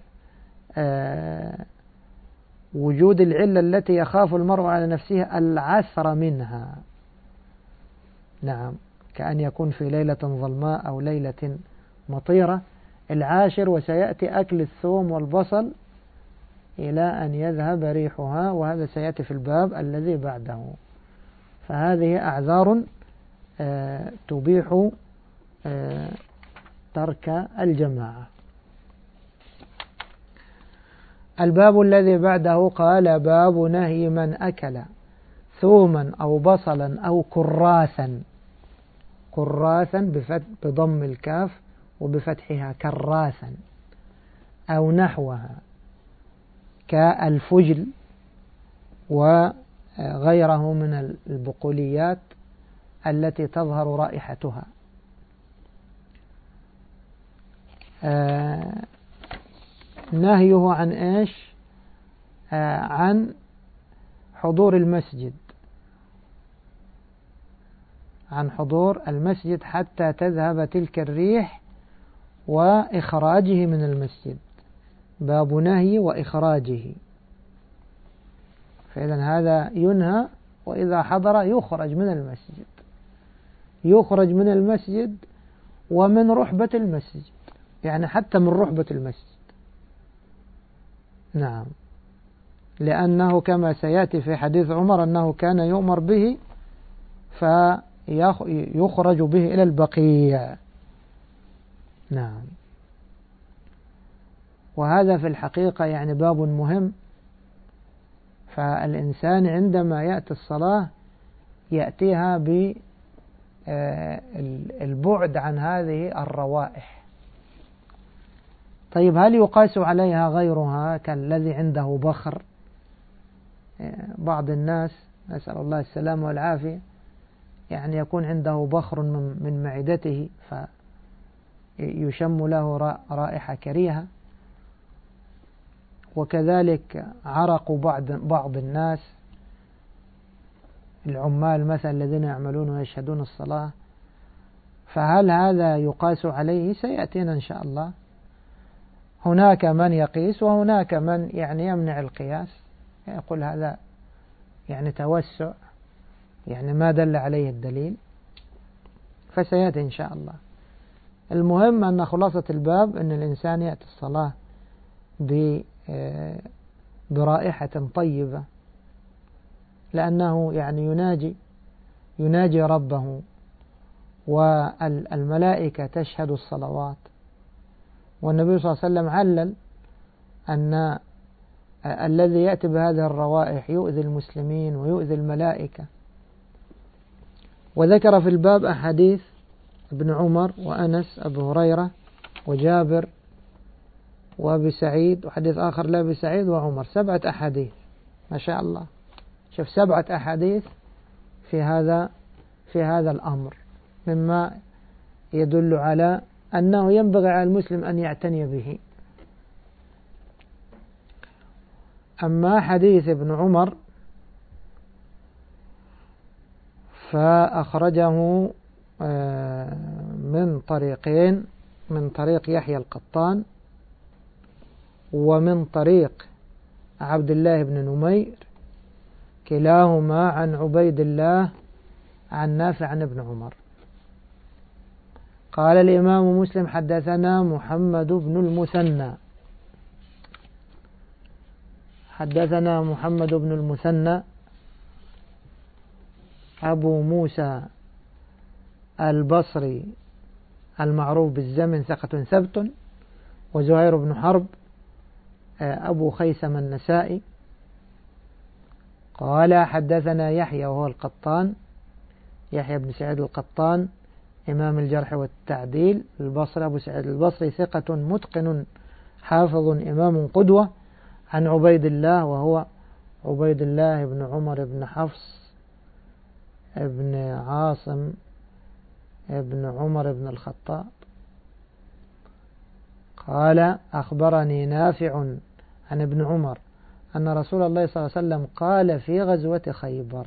وجود العلة التي يخاف المرء على نفسه العثر منها، نعم، كأن يكون في ليلة ظلماء أو ليلة مطيرة. العاشر وسيأتي أكل الثوم والبصل إلى أن يذهب ريحها، وهذا سيأتي في الباب الذي بعده. فهذه أعذار تبيح ترك الجماعة. الباب الذي بعده قال باب نهي من أكل ثوما أو بصلا أو كراثا، كراثا بضم الكاف وبفتحها كراثا، أو نحوها كالفجل وغيره من البقوليات التي تظهر رائحتها. نهيه عن إيش؟ عن حضور المسجد، عن حضور المسجد حتى تذهب تلك الريح وإخراجه من المسجد. باب نهي وإخراجه. فإذا هذا ينهى، وإذا حضر يخرج من المسجد، يخرج من المسجد ومن رحبة المسجد، يعني حتى من رحبة المسجد، نعم، لأنه كما سيأتي في حديث عمر أنه كان يؤمر به فيخرج به إلى البقيع، نعم. وهذا في الحقيقة يعني باب مهم. فالإنسان عندما يأتي الصلاة يأتيها بالبعد عن هذه الروائح. طيب هل يقاس عليها غيرها كالذي عنده بخر؟ بعض الناس نسأل الله السلامة والعافية يعني يكون عنده بخر من معدته فيشم له رائحة كريهة، وكذلك عرق بعض الناس، العمال مثلا الذين يعملون ويشهدون الصلاة. فهل هذا يقاس عليه؟ سيأتينا إن شاء الله. هناك من يقيس وهناك من يعني يمنع القياس، يقول هذا يعني توسع، يعني ما دل عليه الدليل، فسيأتي إن شاء الله. المهم أن خلاصة الباب أن الإنسان يأتي الصلاة برائحة طيبة، لأنه يعني يناجي ربه، والملائكة تشهد الصلوات، والنبي صلى الله عليه وسلم علل أن الذي يأتي بهذه الروائح يؤذي المسلمين ويؤذي الملائكة. وذكر في الباب أحاديث ابن عمر وأنس أبو هريرة وجابر وأبي سعيد، وحديث آخر لأبي سعيد وعمر، 7 أحاديث ما شاء الله. شوف 7 أحاديث في هذا الأمر، مما يدل على أنه ينبغي على المسلم أن يعتني به. أما حديث ابن عمر فأخرجه من طريقين، من طريق يحيى القطان ومن طريق عبد الله بن نمير، كلاهما عن عبيد الله عن نافع عن ابن عمر. قال الإمام مسلم حدثنا محمد بن المثنى، حدثنا محمد بن المثنى أبو موسى البصري المعروف بالزمن ثقة ثبت، وزهير بن حرب أبو خيثم النسائي. قال حدثنا يحيى وهو القطان، يحيى بن سعيد القطان إمام الجرح والتعديل البصري، أبو سعيد البصري ثقة متقن حافظ إمام قدوة، عن عبيد الله وهو عبيد الله بن عمر بن حفص ابن عاصم ابن عمر بن الخطاب قال أخبرني نافع عن ابن عمر أن رسول الله صلى الله عليه وسلم قال في غزوة خيبر،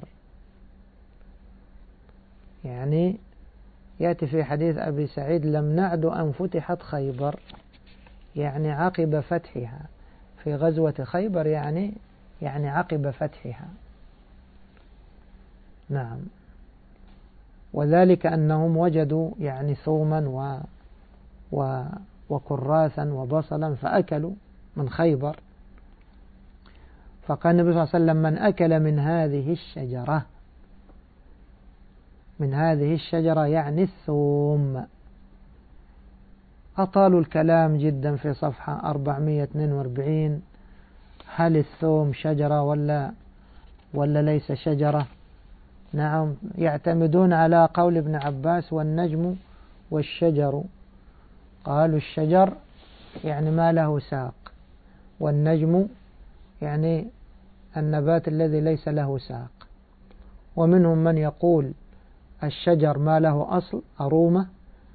يعني يأتي في حديث أبي سعيد لم نعد أن فتحت خيبر، يعني عقب فتحها، في غزوة خيبر يعني عقب فتحها. نعم، وذلك أنهم وجدوا يعني ثوما وكراثا وبصلا فأكلوا من خيبر، فقال النبي صلى الله عليه وسلم من أكل من هذه الشجرة يعني الثوم. أطالوا الكلام جدا في صفحة 442 هل الثوم شجرة ولا ليس شجرة؟ نعم، يعتمدون على قول ابن عباس والنجم والشجر، قالوا الشجر يعني ما له ساق، والنجم يعني النبات الذي ليس له ساق. ومنهم من يقول الشجر ما له أصل أرومة،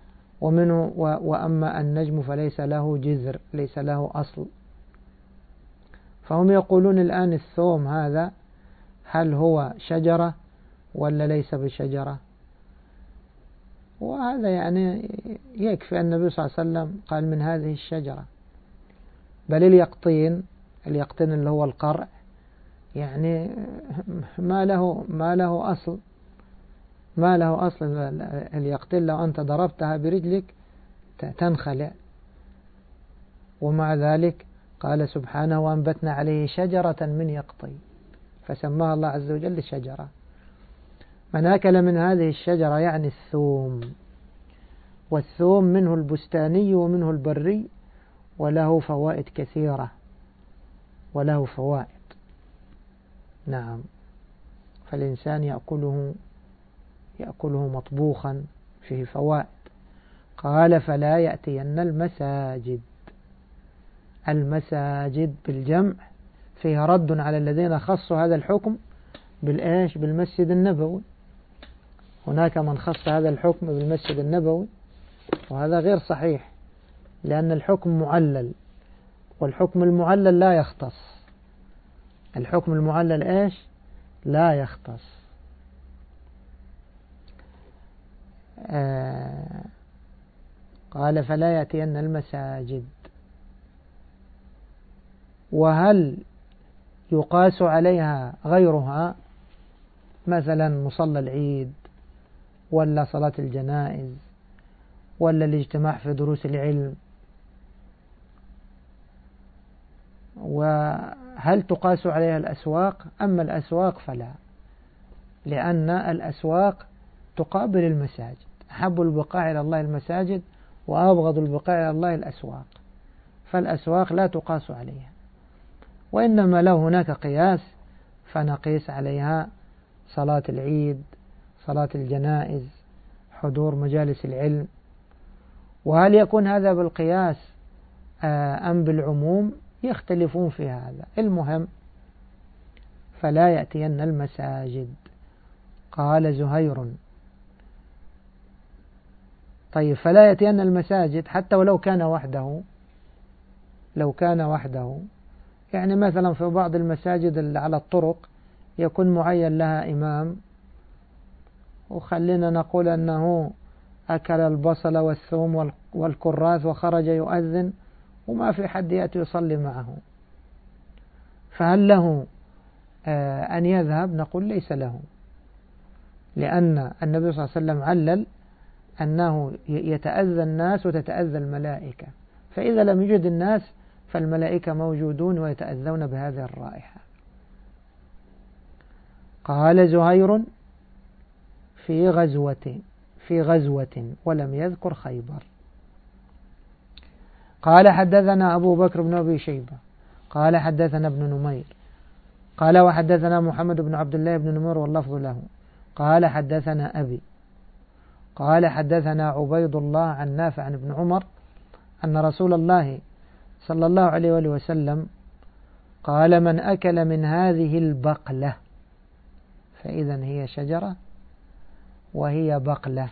وأما النجم فليس له جذر، ليس له أصل. فهم يقولون الآن الثوم هذا هل هو شجرة ولا ليس بشجرة؟ وهذا يعني يكفي أن النبي صلى الله عليه وسلم قال من هذه الشجرة. بل اليقطين اللي هو القرع يعني ما له أصل، اليقطين لو أنت ضربتها برجلك تنخلع، ومع ذلك قال سبحانه وأنبتنا عليه شجرة من يقطين، فسماها الله عز وجل شجرة. من أكل من هذه الشجرة يعني الثوم، والثوم منه البستاني ومنه البري، وله فوائد كثيرة، وله فوائد. نعم، فالإنسان يأكله مطبوخا فيه فوائد. قال فلا يأتين المساجد بالجمع فيها رد على الذين خصوا هذا الحكم بالمسجد النبوي. هناك من خص هذا الحكم بالمسجد النبوي، وهذا غير صحيح، لأن الحكم معلل، والحكم المعلل لا يختص. الحكم المعلل لا يختص. قال فلا يأتين المساجد. وهل يقاس عليها غيرها، مثلا مصلى العيد ولا صلاة الجنائز ولا الاجتماع في دروس العلم؟ وهل تقاس عليها الأسواق؟ أما الأسواق فلا، لأن الأسواق تقابل المساجد، أحب البقاع إلى الله المساجد وأبغض البقاع إلى الله الأسواق، فالأسواق لا تقاس عليها، وإنما لو هناك قياس فنقيس عليها صلاة العيد، صلاة الجنائز، حضور مجالس العلم. وهل يكون هذا بالقياس أم بالعموم؟ يختلفون في هذا. المهم فلا يأتين المساجد. قال زهير طيب فلا يأتين المساجد حتى ولو كان وحده، يعني مثلا في بعض المساجد اللي على الطرق يكون معين لها إمام، وخلينا نقول أنه أكل البصل والثوم والكراث وخرج يؤذن وما في حد يأتي يصلي معه، فهل له أن يذهب؟ نقول ليس له، لأن النبي صلى الله عليه وسلم علل أنه يتأذى الناس وتتأذى الملائكة، فإذا لم يوجد الناس فالملائكة موجودون ويتأذون بهذه الرائحة. قال زهير في في غزوة ولم يذكر خيبر. قال حدثنا أبو بكر بن أبي شيبة قال حدثنا ابن نمير قال وحدثنا محمد بن عبد الله بن نمير واللفظ له قال حدثنا أبي قال حدثنا عبيد الله عن نافع عن ابن عمر أن رسول الله صلى الله عليه وآله وسلم قال من أكل من هذه البقلة، فإذا هي شجرة وهي بقلة.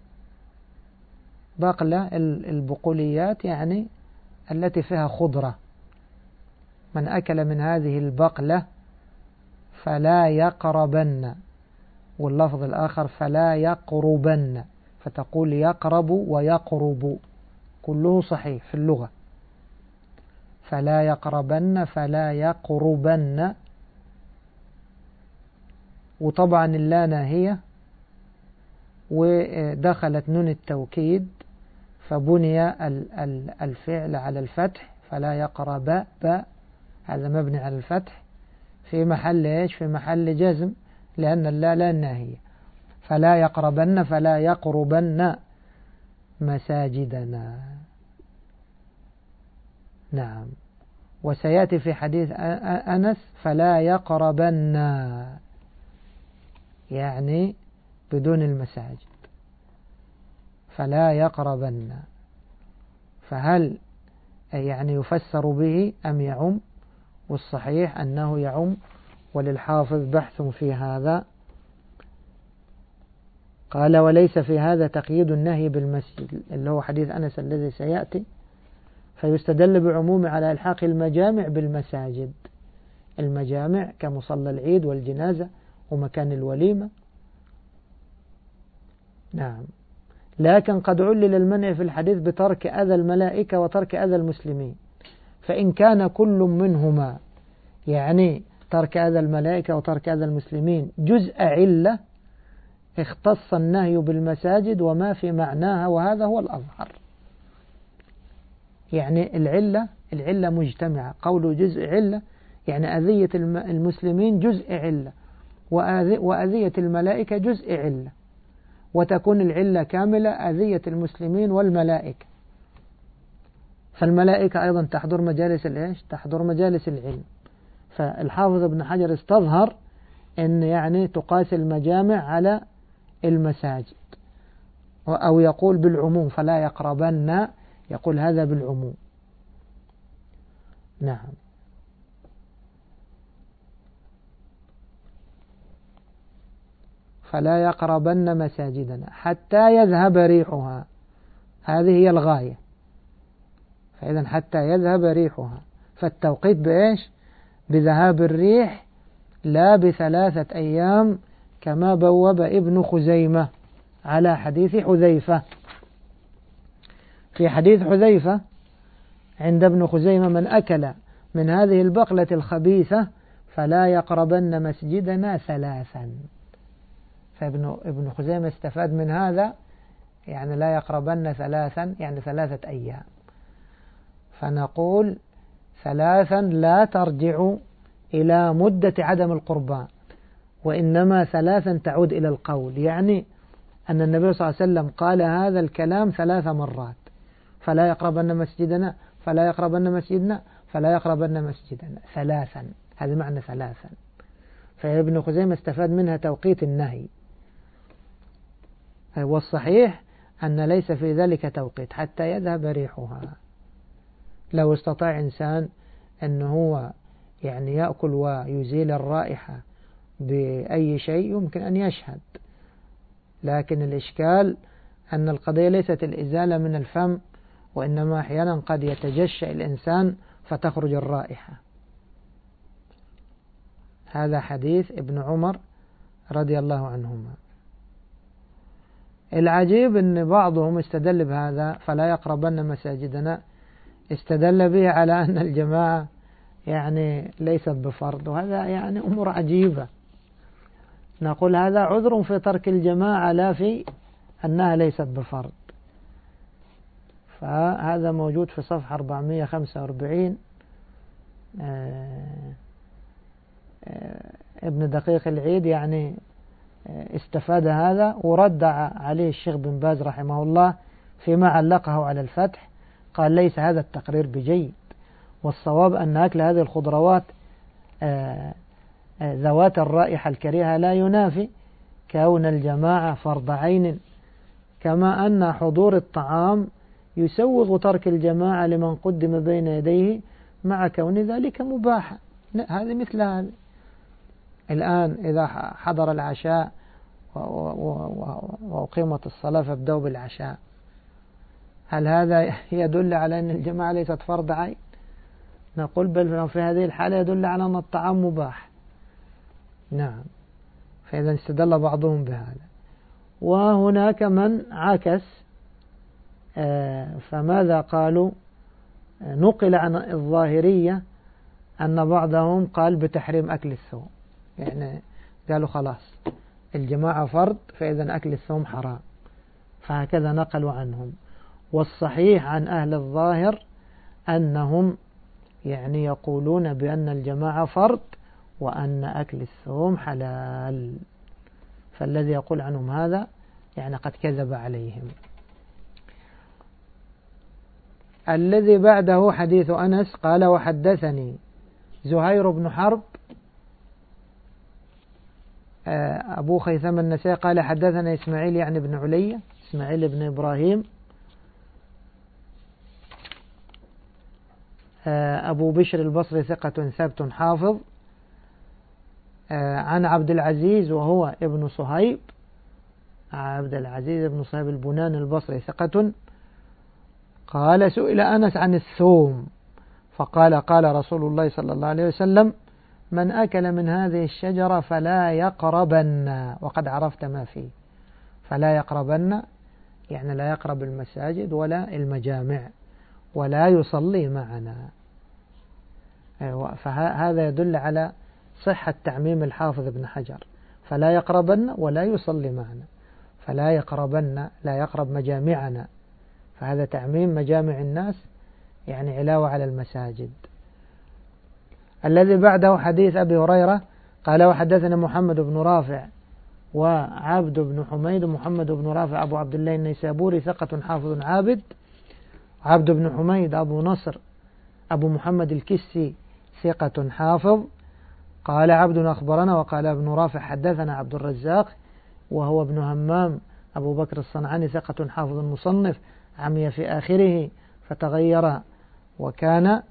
بقلة البقوليات يعني التي فيها خضرة. من أكل من هذه البقلة فلا يقربن، واللفظ الآخر فلا يقربن، فتقول يقرب ويقرب كله صحيح في اللغة. فلا يقربن فلا يقربن، وطبعا اللا ناهية ودخلت نون التوكيد فبني الفعل على الفتح، فلا يقرب هذا مبني على الفتح في محل ايش؟ في محل جزم، لأن اللا لا ناهية. فلا يقربن فلا يقربن مساجدنا. نعم. وسيأتي في حديث أنس فلا يقربن، يعني بدون المساجد، فلا يقربن. فهل يعني يفسر به أم يعم؟ والصحيح أنه يعم، وللحافظ بحث في هذا. قال وليس في هذا تقييد النهي بالمسجد، اللي هو حديث أنس الذي سيأتي، فيستدل بعموم على إلحاق المجامع بالمساجد، المجامع كمصلى العيد والجنازة ومكان الوليمة. نعم. لكن قد علل المنع في الحديث بترك أذى الملائكة وترك أذى المسلمين، فإن كان كل منهما يعني ترك أذى الملائكة وترك أذى المسلمين جزء علة، اختص النهي بالمساجد وما في معناها، وهذا هو الأظهر. يعني العلة مجتمعة، قوله جزء علة يعني أذية المسلمين جزء علة، وأذية الملائكة جزء علة، وتكون العلة كاملة أذية المسلمين والملائكة. فالملائكة أيضا تحضر مجالس الإيش؟ تحضر مجالس العلم. فالحافظ ابن حجر استظهر أن يعني تقاس المجامع على المساجد، أو يقول بالعموم فلا يقربن، يقول هذا بالعموم. نعم. فلا يقربن مساجدنا حتى يذهب ريحها، هذه هي الغاية. فإذا حتى يذهب ريحها، فالتوقيت بإيش؟ بذهاب الريح، لا ب3 أيام كما بوب ابن خزيمة على حديث حذيفة. في حديث حذيفة عند ابن خزيمة من أكل من هذه البقلة الخبيثة فلا يقربن مسجدنا 3. فابن خزيمة استفاد من هذا، يعني لا يقربن 3 يعني 3 أيام. فنقول 3 لا ترجع إلى مدة عدم القربان، وإنما 3 تعود إلى القول، يعني أن النبي صلى الله عليه وسلم قال هذا الكلام 3 مرات: فلا يقربن مسجدنا، فلا يقربن مسجدنا، فلا يقربن مسجدنا 3. هذا معنى 3. فابن خزيمة استفاد منها توقيت النهي، والصحيح أن ليس في ذلك توقيت حتى يذهب ريحها. لو استطاع إنسان أنه هو يعني يأكل ويزيل الرائحة بأي شيء يمكن أن يشهد، لكن الإشكال أن القضية ليست الإزالة من الفم، وإنما أحيانا قد يتجشأ الإنسان فتخرج الرائحة. هذا حديث ابن عمر رضي الله عنهما. العجيب أن بعضهم استدل بهذا فلا يقربن مساجدنا، استدل به على أن الجماعة يعني ليست بفرض، وهذا يعني أمور عجيبة. نقول هذا عذر في ترك الجماعة لا في أنها ليست بفرض. فهذا موجود في صفحة 445. ابن دقيق العيد يعني استفاد هذا، ورد عليه الشيخ بن باز رحمه الله فيما علقه على الفتح، قال ليس هذا التقرير بجيد، والصواب أن أكل هذه الخضروات ذوات الرائحة الكريهة لا ينافي كون الجماعة فرض عين، كما أن حضور الطعام يسوغ ترك الجماعة لمن قدم بين يديه مع كون ذلك مباحا. هذه مثل هذه. الآن إذا حضر العشاء وأقيمت الصلاة فابدأوا بالعشاء، هل هذا يدل على أن الجماعة ليست فرض عين؟ نقول بل في هذه الحالة يدل على أن الطعام مباح. نعم، فإذا استدل بعضهم بهذا. وهناك من عكس، فماذا قالوا؟ نقل عن الظاهرية أن بعضهم قال بتحريم أكل الثوم، يعني قالوا خلاص الجماعة فرض فإذا أكل الثوم حرام، فهكذا نقلوا عنهم. والصحيح عن أهل الظاهر أنهم يعني يقولون بأن الجماعة فرض وأن أكل الثوم حلال، فالذي يقول عنهم هذا يعني قد كذب عليهم. الذي بعده حديث أنس قال وحدثني زهير بن حرب أبو خيثمة النسائي قال حدثنا إسماعيل يعني بن علية، إسماعيل بن إبراهيم أبو بشر البصري ثقة ثبت حافظ، عن عبد العزيز وهو ابن صهيب، عبد العزيز بن صهيب البناني البصري ثقة، قال سئل أنس عن الثوم فقال قال رسول الله صلى الله عليه وسلم من أكل من هذه الشجرة فلا يقربن، وقد عرفت ما فيه، فلا يقربن يعني لا يقرب المساجد ولا المجامع ولا يصلي معنا. فهذا يدل على صحة تعميم الحافظ ابن حجر، فلا يقربن ولا يصلي معنا، فلا يقربن لا يقرب مجامعنا، فهذا تعميم مجامع الناس يعني علاوة على المساجد. الذي بعده حديث أبي هريرة قال وحدثنا محمد بن رافع وعبد بن حميد، محمد بن رافع أبو عبد الله النيسابوري ثقة حافظ عابد، عبد بن حميد أبو نصر أبو محمد الكسي ثقة حافظ. قال عبد أخبرنا، وقال ابن رافع حدثنا عبد الرزاق وهو ابن همام أبو بكر الصنعاني ثقة حافظ مصنف، عمي في آخره فتغير وكان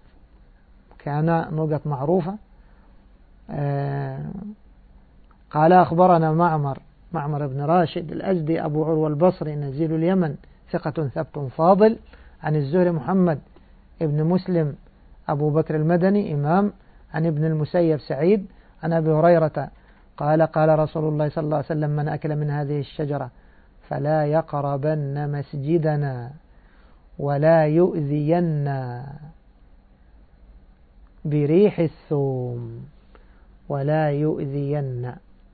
نقط معروفة. قال أخبرنا معمر بن راشد الأزدي أبو عروة البصري نزيل اليمن ثقة ثبت فاضل، عن الزهري محمد ابن مسلم أبو بكر المدني إمام، عن ابن المسيب سعيد، عن أبي هريرة قال قال رسول الله صلى الله عليه وسلم من أكل من هذه الشجرة فلا يقربن مسجدنا ولا يؤذين بريح الثوم، ولا يؤذين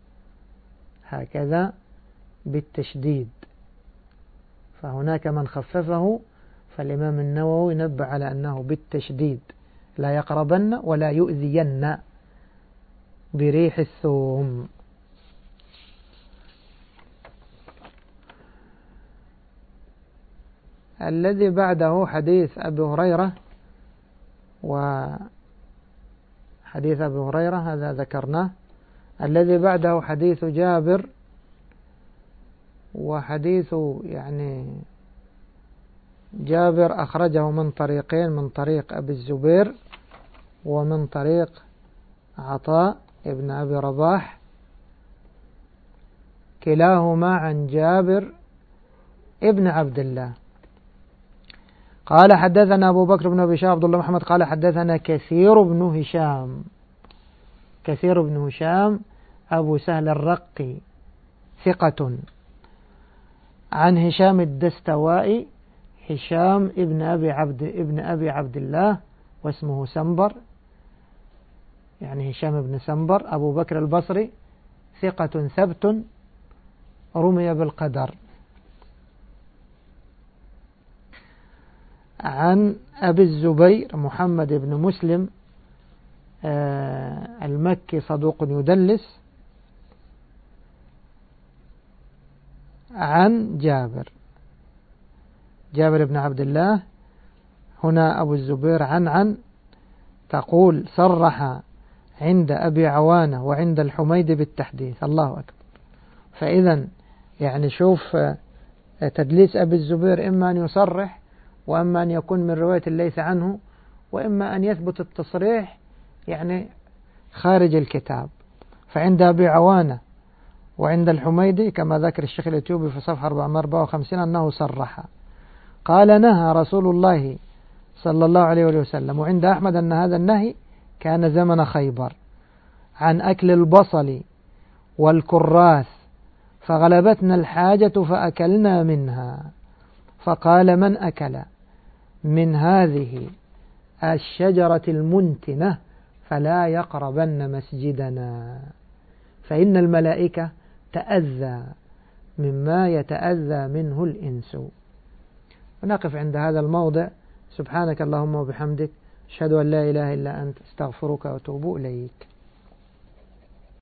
هكذا بالتشديد، فهناك من خففه، فالإمام النووي نبه على أنه بالتشديد لا يقربن ولا يؤذين بريح الثوم. الذي بعده حديث أبي هريرة، وحديث أبي هريرة هذا ذكرناه. الذي بعده حديث جابر، وحديث يعني جابر أخرجه من طريقين، من طريق أبي الزبير ومن طريق عطاء ابن أبي رباح، كلاهما عن جابر ابن عبد الله. قال حدثنا أبو بكر بن أبي شيبة عبد الله محمد قال حدثنا كثير بن هشام أبو سهل الرقي ثقة، عن هشام الدستوائي هشام ابن أبي عبد الله واسمه سنبر، يعني هشام بن سنبر أبو بكر البصري ثقة ثبت رمي بالقدر، عن أبي الزبير محمد بن مسلم المكي صدوق يدلس، عن جابر بن عبد الله. هنا أبو الزبير عن تقول صرح عند أبي عوانة وعند الحميد بالتحديث. الله أكبر. فإذا يعني شوف تدليس أبي الزبير إما أن يصرح، وإما أن يكون من رواية الليث عنه، وإما أن يثبت التصريح يعني خارج الكتاب. فعند أبي عوانة وعند الحميدي كما ذكر الشيخ الأتيوبي في صفحة 454 أنه صرح، قال نهى رسول الله صلى الله عليه وسلم. وعند أحمد أن هذا النهي كان زمن خيبر عن أكل البصل والكراث، فغلبتنا الحاجة فأكلنا منها، فقال من أكل من هذه الشجرة المنتنة فلا يقربن مسجدنا، فإن الملائكة تأذى مما يتأذى منه الإنس. ونقف عند هذا الموضع. سبحانك اللهم وبحمدك، أشهد أن لا إله إلا أنت، استغفرك وأتوب إليك.